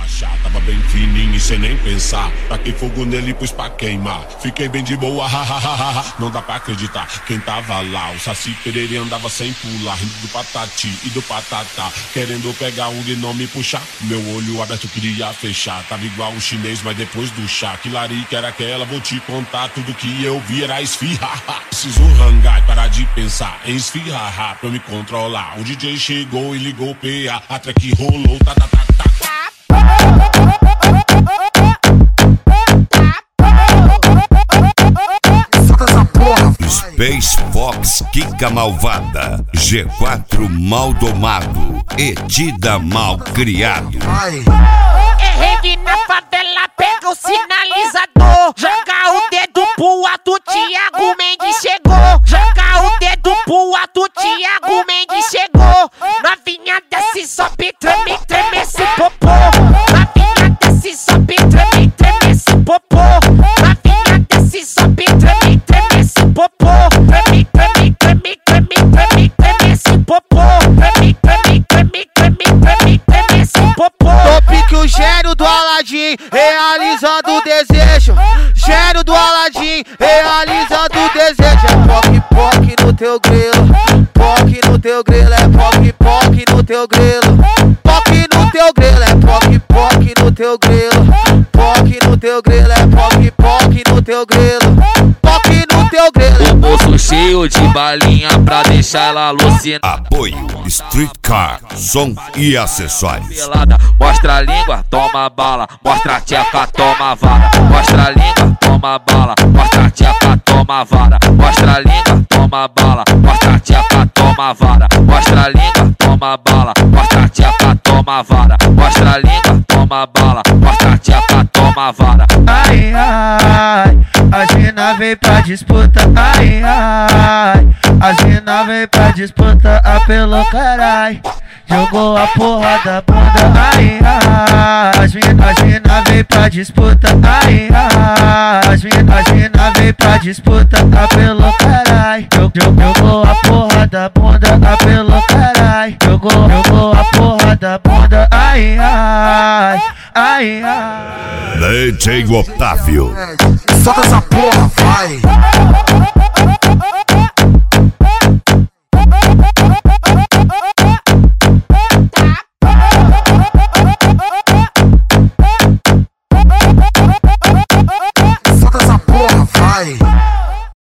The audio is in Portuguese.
relaxar. Tava bem fininho e sem nem pensar. Taquei fogo nele e pus pra queimar. Fiquei bem de boa, hahaha. Não dá pra acreditar quem tava lá. O Saci Pererê andava sem pular, rindo do patati e do patatá, querendo pegar um gnome e puxar. Meu olho aberto queria fechar. Tava igual um chinês, mas depois do chá. Que larica era aquela? Vou te contar. Tudo que eu vi era esfirrar. Preciso rangar e parar de pensar em esfirrar pra eu me controlar. O DJ chegou e ligou o PA. A track rolou, tá, tá, tá, tá. Space Fox Kika Malvada, G4 Mal Domado, Etida Mal Criado. É rave na favela, pega o sinalizador. Joga o dedo pro alto, Thiago Mendes chegou. Joga o dedo pro alto, Thiago Mendes chegou. Novinha desce, sobe, treme, treme esse popô. Novinha desce, sobe, treme, treme esse popô. Novinha desce, sobe, treme, treme esse popô. Treme, treme, treme, treme, treme, treme esse popô. Treme, treme, treme, treme, treme, treme esse popô. Top que o gênio do Aladim, realizando o desejo. Gênio do Aladim, realizando o desejo. É poc, poc no teu grelo. Poc no teu grelo, é poc, poc no teu grelo. Poc no teu grelo, é poc, poc no teu grelo. Poc no teu grelo, é poc, poc no teu grelo. Poc no teu grelo. O bolso cheio de balinha pra deixar ela alucinada. Apoio Street Car, som e acessórios. Mostra a língua, toma bala. Mostra a tcheca, toma vara. Mostra a língua, toma bala. Mostra a tcheca, toma vara. Mostra a língua, toma bala. Mostra a tcheca, toma vara. Mostra a língua, toma bala. Mostra a tcheca, toma vara. Mostra a língua, toma bala. Mostra a tcheca, toma vara. Ai, ai, a Gina veio pra disputa. Ai, ai, a Gina veio pra disputa. Apelou, carai, jogou a porra da bunda. Ai, ai, a Gina veio pra disputa. Ai, ai, a Gina veio pra disputa. Apelou, carai, jogou a porra da bunda. Apelou, carai, jogou a porra da bunda. Ai, ai, ai, ai. DJ Otávio. Solta essa porra, vai!